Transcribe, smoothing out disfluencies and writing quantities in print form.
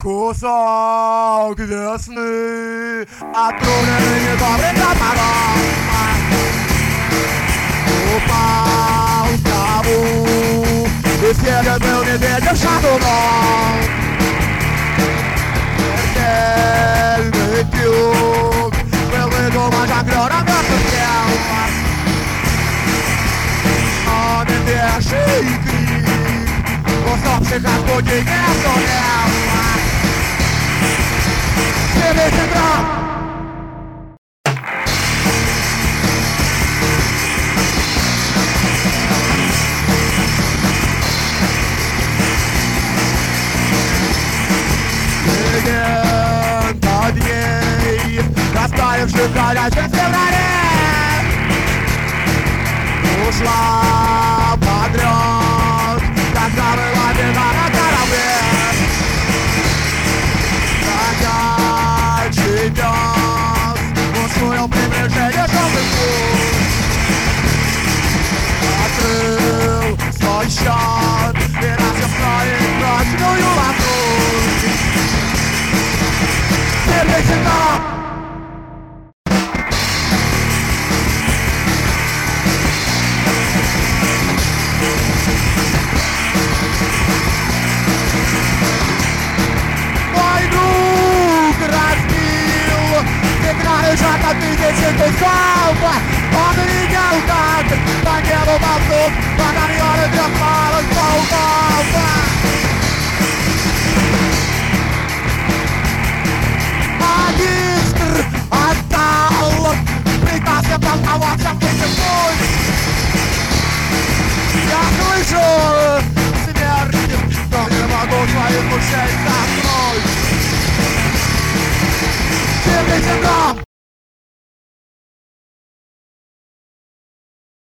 Кусок весны, отрубленный недобрым топором, упал в траву, и снега был медведем шатуном. Смертельный пьюк был выдуман жонглером мертвых тел. Но медвежий крик усопших от пути не сумел. Сильный синдром. Легенда дней, растаявших в горячем феврале, ушла подрёт, когда была беда на корабле. Ходячий пёс учуял приближение жёлтых путь, открыл свой счёт и начал строить прочную вокруг. Сильный синдром. Мой друг разбил сигналы жата тысячи кусков. Он видел, как по небу ползут батальоны трех малых полков. Магистр отдал приказ всем полководцам выйти в путь. Я слышу смерть, но не могу своих ушей заткнуть.